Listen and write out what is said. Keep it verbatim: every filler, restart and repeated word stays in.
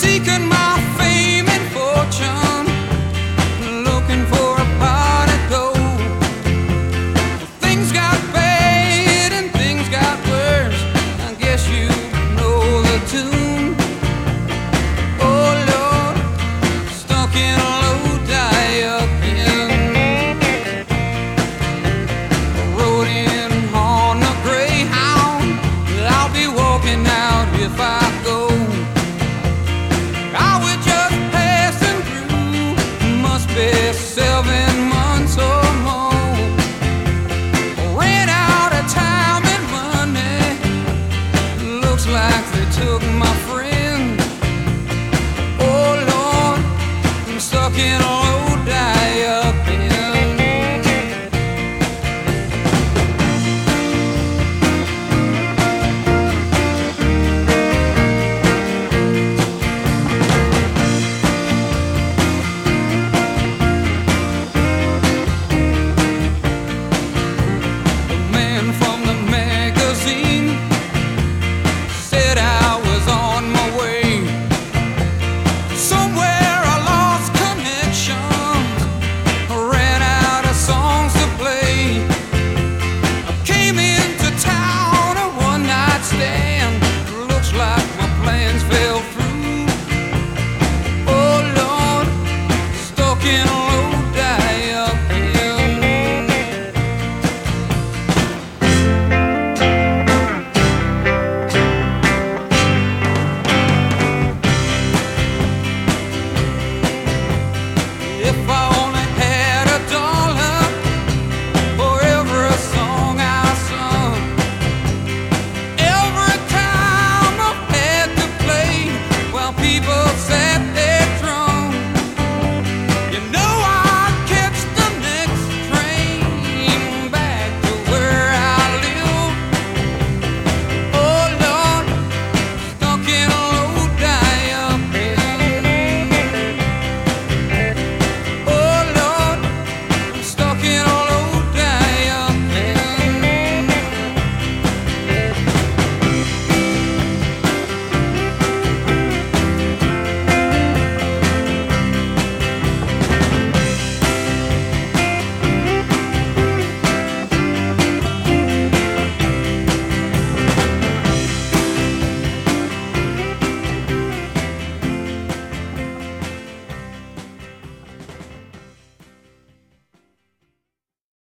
seeking my fame and fortune, looking for a pot of gold. Things got bad and things got worse. I guess you know the tune. Oh Lord, stuck in a low die-up inn, rode in on a Greyhound. I'll be walking out if I go. I was just passing through, must be seven months or more. Ran out of time and money, looks like they took my friend. Oh Lord, I'm stuck in a